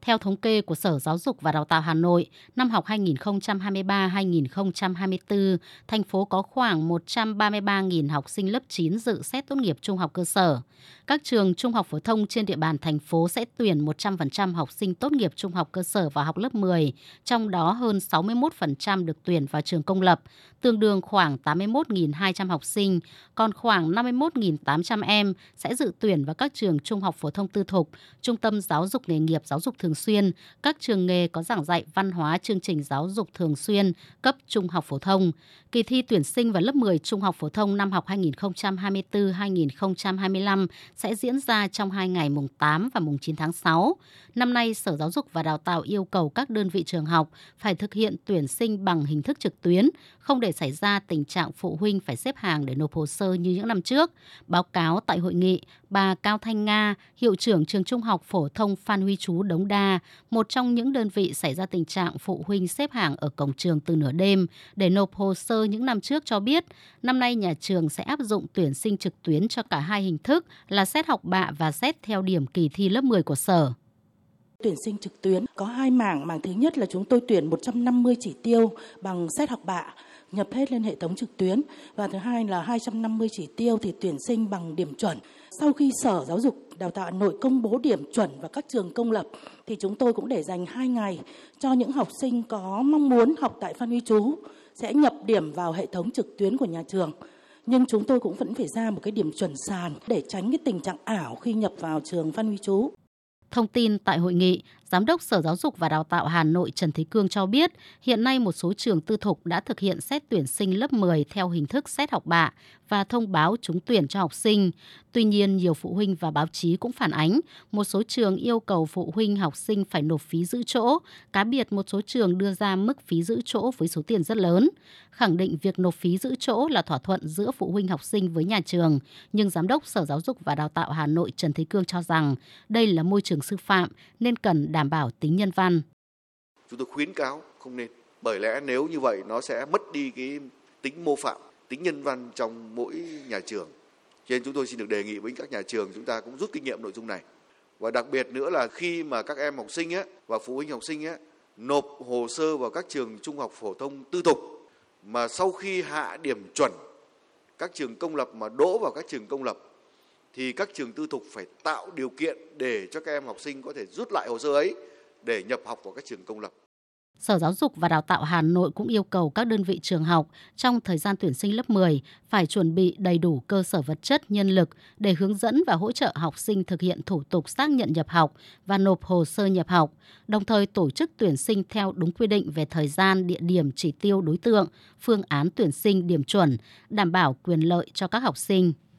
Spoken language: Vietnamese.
Theo thống kê của Sở Giáo dục và Đào tạo Hà Nội, năm học 2023-2024, thành phố có khoảng 133.000 học sinh lớp 9 dự xét tốt nghiệp trung học cơ sở. Các trường trung học phổ thông trên địa bàn thành phố sẽ tuyển 100% học sinh tốt nghiệp trung học cơ sở vào học lớp 10, trong đó hơn 61% được tuyển vào trường công lập, tương đương khoảng 81.200 học sinh, còn khoảng 51.800 em sẽ dự tuyển vào các trường trung học phổ thông tư thục, trung tâm giáo dục nghề nghiệp giáo dục thường xuyên, các trường nghề có giảng dạy văn hóa chương trình giáo dục thường xuyên cấp trung học phổ thông. Kỳ thi tuyển sinh vào lớp 10 trung học phổ thông năm học 2024-2025 sẽ diễn ra trong 2 ngày mùng 8 và mùng 9 tháng 6. Năm nay, Sở Giáo dục và Đào tạo yêu cầu các đơn vị trường học phải thực hiện tuyển sinh bằng hình thức trực tuyến, không để xảy ra tình trạng phụ huynh phải xếp hàng để nộp hồ sơ như những năm trước. Báo cáo tại hội nghị, bà Cao Thanh Nga, hiệu trưởng trường trung học phổ thông Phan Huy Chú Đống Đa, một trong những đơn vị xảy ra tình trạng phụ huynh xếp hàng ở cổng trường từ nửa đêm để nộp hồ sơ những năm trước cho biết, năm nay nhà trường sẽ áp dụng tuyển sinh trực tuyến cho cả hai hình thức là xét học bạ và xét theo điểm kỳ thi lớp 10 của Sở. Tuyển sinh trực tuyến có hai mảng. Mảng thứ nhất là chúng tôi tuyển 150 chỉ tiêu bằng xét học bạ, nhập hết lên hệ thống trực tuyến. Và thứ hai là 250 chỉ tiêu thì tuyển sinh bằng điểm chuẩn. Sau khi Sở Giáo dục Đào tạo Hà Nội công bố điểm chuẩn vào các trường công lập thì chúng tôi cũng để dành 2 ngày cho những học sinh có mong muốn học tại Phan Huy Chú sẽ nhập điểm vào hệ thống trực tuyến của nhà trường. Nhưng chúng tôi cũng vẫn phải ra một cái điểm chuẩn sàn để tránh cái tình trạng ảo khi nhập vào trường Phan Huy Chú. Thông tin tại hội nghị, Giám đốc Sở Giáo dục và Đào tạo Hà Nội Trần Thế Cương cho biết, hiện nay một số trường tư thục đã thực hiện xét tuyển sinh lớp 10 theo hình thức xét học bạ và thông báo trúng tuyển cho học sinh. Tuy nhiên, nhiều phụ huynh và báo chí cũng phản ánh, một số trường yêu cầu phụ huynh học sinh phải nộp phí giữ chỗ, cá biệt một số trường đưa ra mức phí giữ chỗ với số tiền rất lớn. Khẳng định việc nộp phí giữ chỗ là thỏa thuận giữa phụ huynh học sinh với nhà trường, nhưng Giám đốc Sở Giáo dục và Đào tạo Hà Nội Trần Thế Cương cho rằng đây là môi trường sư phạm nên cần đảm bảo tính nhân văn. Chúng tôi khuyến cáo không nên, bởi lẽ nếu như vậy nó sẽ mất đi cái tính mô phạm, tính nhân văn trong mỗi nhà trường. Cho nên chúng tôi xin được đề nghị với các nhà trường chúng ta cũng rút kinh nghiệm nội dung này. Và đặc biệt nữa là khi mà các em học sinh và phụ huynh học sinh nộp hồ sơ vào các trường trung học phổ thông tư thục mà sau khi hạ điểm chuẩn các trường công lập mà đỗ vào các trường công lập thì các trường tư thục phải tạo điều kiện để cho các em học sinh có thể rút lại hồ sơ ấy để nhập học vào các trường công lập. Sở Giáo dục và Đào tạo Hà Nội cũng yêu cầu các đơn vị trường học trong thời gian tuyển sinh lớp 10 phải chuẩn bị đầy đủ cơ sở vật chất, nhân lực để hướng dẫn và hỗ trợ học sinh thực hiện thủ tục xác nhận nhập học và nộp hồ sơ nhập học, đồng thời tổ chức tuyển sinh theo đúng quy định về thời gian, địa điểm, chỉ tiêu đối tượng, phương án tuyển sinh điểm chuẩn, đảm bảo quyền lợi cho các học sinh.